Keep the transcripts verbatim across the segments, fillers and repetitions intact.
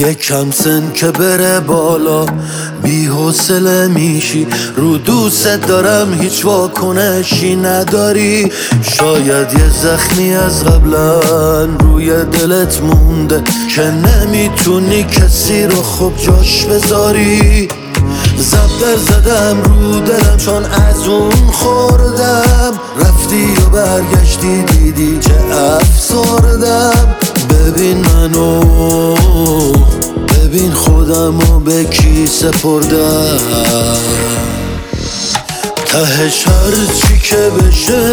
یکم سن که بره بالا بی حوصله میشی، رو دوست دارم هیچ واکنشی نداری. شاید یه زخمی از قبلا روی دلت مونده که نمیتونی کسی رو خوب جاش بذاری. زبدر زدم رو دلم چون از اون خوردم، رفتی و برگشتی دیدی چه افسردم. ببین منو، ببین خودمو به کی سپردم. تهش هرچی که بشه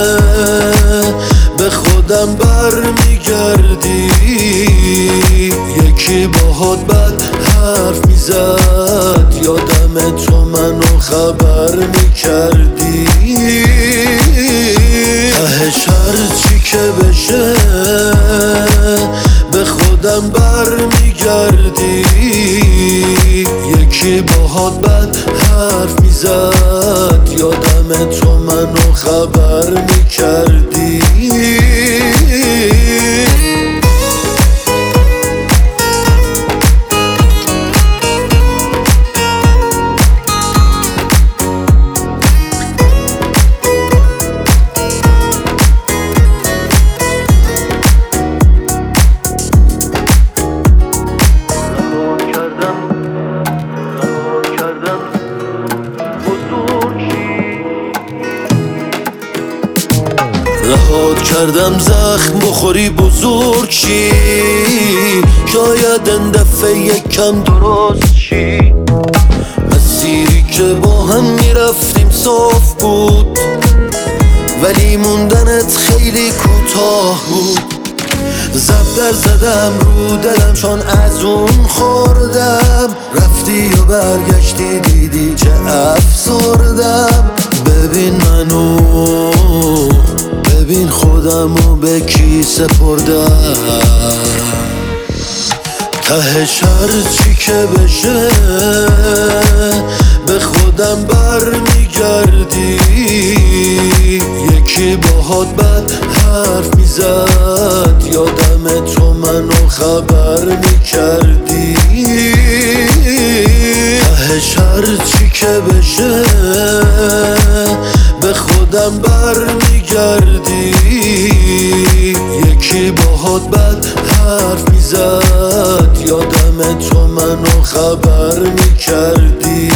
به خودم بر میگردی. یکی باهات بد حرف میزد، یادم تو منو خبر میکردی. تهش هرچی که بشه به خودم بر میگردی. یکی باهات بد حرف میزد، یادم تو منو خبر میکردی. رهات کردم زخم بخوری بزرگ شی، شاید این دفعه یکم درست شی. مسیری که با هم میرفتیم صاف بود، ولی موندنت خیلی کوتاه بود. زبدر زدم رو دلم چون از اون خوردم، رفتی و برگشتی دیدی چه افسردم. ببین منو، ببین خودمو به کی سپردم. تهش هرچی که بشه به خودم بر میگردی. یکی باهات بد حرف میزد، یادم تو منو خبر میکردی. تهش هرچی که بشه به خودم بر میگردی. یکی باهات بد حرف میزد، یادم تو منو خبر میکردی.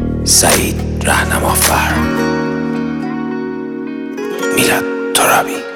سعید رهنمافر، میلاد ترابی.